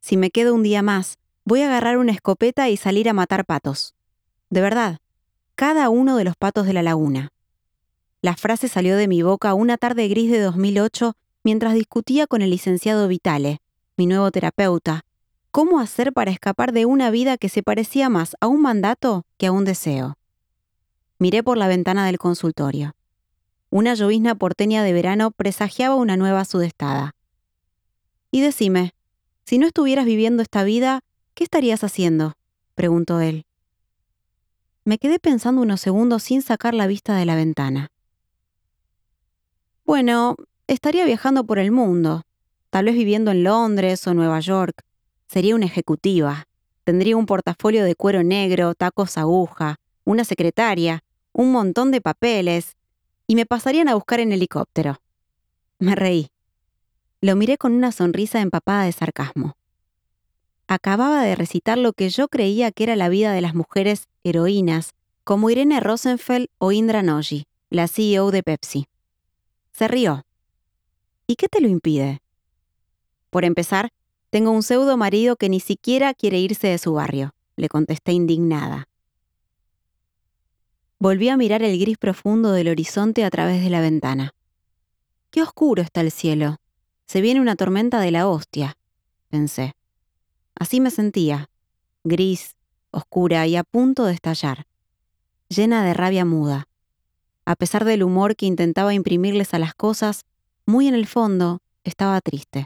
Si me quedo un día más, voy a agarrar una escopeta y salir a matar patos. De verdad, cada uno de los patos de la laguna. La frase salió de mi boca una tarde gris de 2008 mientras discutía con el licenciado Vitale, mi nuevo terapeuta, cómo hacer para escapar de una vida que se parecía más a un mandato que a un deseo. Miré por la ventana del consultorio. Una llovizna porteña de verano presagiaba una nueva sudestada. Y decime, si no estuvieras viviendo esta vida, ¿qué estarías haciendo?, preguntó él. Me quedé pensando unos segundos sin sacar la vista de la ventana. Bueno, estaría viajando por el mundo, tal vez viviendo en Londres o Nueva York. Sería una ejecutiva. Tendría un portafolio de cuero negro, tacos aguja, una secretaria, un montón de papeles, y me pasarían a buscar en helicóptero. Me reí. Lo miré con una sonrisa empapada de sarcasmo. Acababa de recitar lo que yo creía que era la vida de las mujeres heroínas, como Irene Rosenfeld o Indra Nooyi, la CEO de Pepsi. Se rió. ¿Y qué te lo impide? Por empezar, tengo un pseudo marido que ni siquiera quiere irse de su barrio, le contesté indignada. Volví a mirar el gris profundo del horizonte a través de la ventana. Qué oscuro está el cielo. Se viene una tormenta de la hostia, pensé. Así me sentía, gris, oscura y a punto de estallar, llena de rabia muda. A pesar del humor que intentaba imprimirles a las cosas, muy en el fondo estaba triste.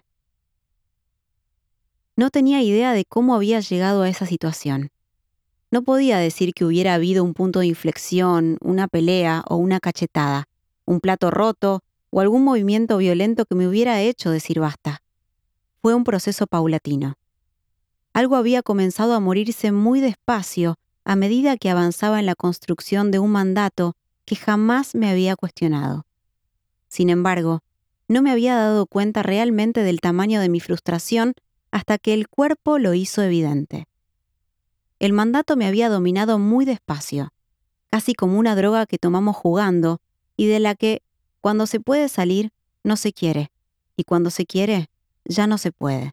No tenía idea de cómo había llegado a esa situación. No podía decir que hubiera habido un punto de inflexión, una pelea o una cachetada, un plato roto o algún movimiento violento que me hubiera hecho decir basta. Fue un proceso paulatino. Algo había comenzado a morirse muy despacio a medida que avanzaba en la construcción de un mandato que jamás me había cuestionado. Sin embargo, no me había dado cuenta realmente del tamaño de mi frustración hasta que el cuerpo lo hizo evidente. El mandato me había dominado muy despacio, casi como una droga que tomamos jugando y de la que, cuando se puede salir, no se quiere, y cuando se quiere, ya no se puede.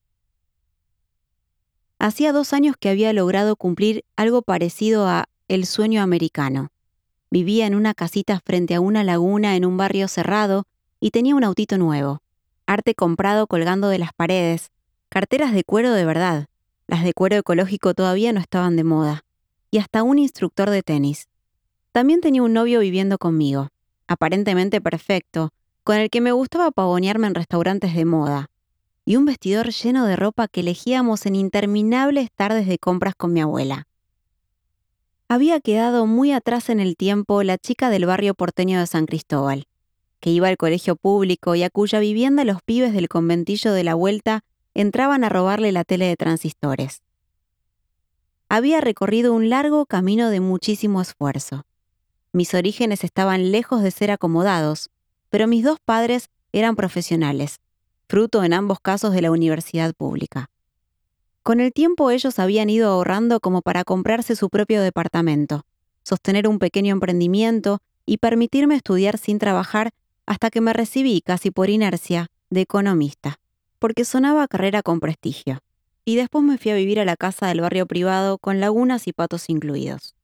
Hacía 2 años que había logrado cumplir algo parecido a el sueño americano. Vivía en una casita frente a una laguna en un barrio cerrado y tenía un autito nuevo, arte comprado colgando de las paredes, carteras de cuero de verdad, las de cuero ecológico todavía no estaban de moda, y hasta un instructor de tenis. También tenía un novio viviendo conmigo, aparentemente perfecto, con el que me gustaba pavonearme en restaurantes de moda, y un vestidor lleno de ropa que elegíamos en interminables tardes de compras con mi abuela. Había quedado muy atrás en el tiempo la chica del barrio porteño de San Cristóbal, que iba al colegio público y a cuya vivienda los pibes del conventillo de la vuelta entraban a robarle la tele de transistores. Había recorrido un largo camino de muchísimo esfuerzo. Mis orígenes estaban lejos de ser acomodados, pero mis 2 padres eran profesionales, fruto en ambos casos de la universidad pública. Con el tiempo ellos habían ido ahorrando como para comprarse su propio departamento, sostener un pequeño emprendimiento y permitirme estudiar sin trabajar hasta que me recibí casi por inercia de economista, porque sonaba carrera con prestigio. Y después me fui a vivir a la casa del barrio privado con lagunas y patos incluidos.